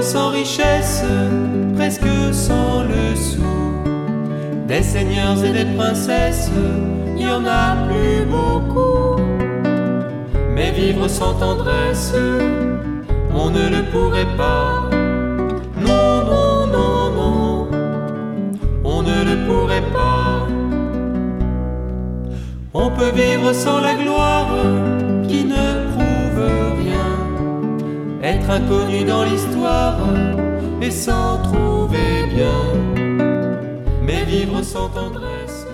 sans richesse, presque sans le sou. Des seigneurs et des princesses, il y en a plus beaucoup. Mais vivre sans tendresse, on ne le pourrait pas. Non, non, non, non, on ne le pourrait pas. On peut vivre sans la gloire qui ne prouve rien, être inconnu dans l'histoire et s'en trouver bien. Mais vivre sans tendresse,